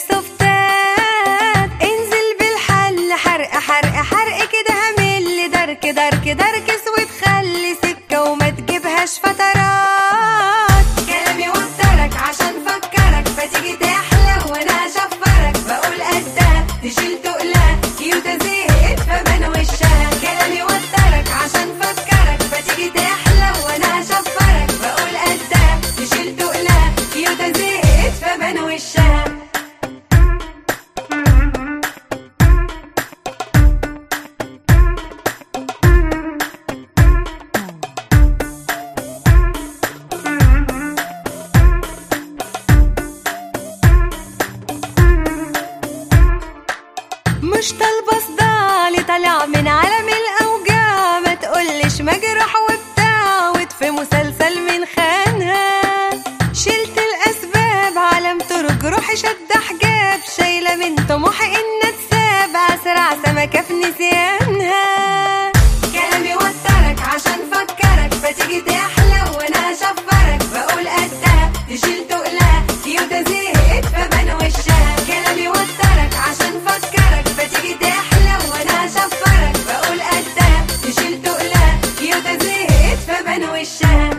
السفتات. انزل بالحل حرق حرق حرق كده همل درك درك درك اسود خلي سكة وما تجيبهاش فترات. كلامي وترك عشان فكرك فتيجي تحلى وانا هشفرك. بقول قدها تشيل تقلها كيوتة زهقت فبان وشها. كلامي وترك عشان فكرك فتيجي تحلى وانا هشفرك. بقول قدها تشيل تقلها كيوتة زهقت فبان وشها. مش طالبة صداع طالع من عالم الأوجاع. ما تقولش مجروح وبتاع في مسلسل من خانها. شلت الأسباب عالم طرق روحي شد حجاب. شايلة من طموحي إن اتساب أسرع سمكة في نسيانها. كلامي وترك عشان فكرك فتيجي تحلى وانا هشفرك. بقول قدها تشيل تقلها كيوتة زهقت فبان وشها. كلامي وترك عشان فكرك فتيجي تحلى وانا هشفرك. بقول قدها تشيل تقلها كيوتة زهقت فبان وشها.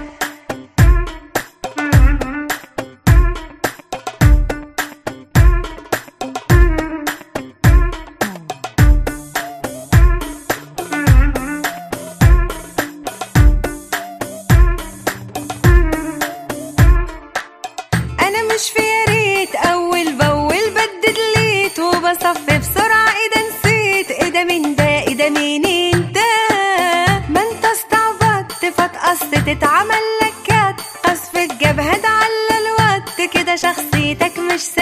انا مش في ياريت اول باول بدد ليت وبصفي بسرعه. ايه ده نسيت ايه ده من ده ايه ده مين انت. ما انت استعبطت فتقصت تتعمل لك كات. قصف الجبهه ده على الوقت كده شخصيتك مش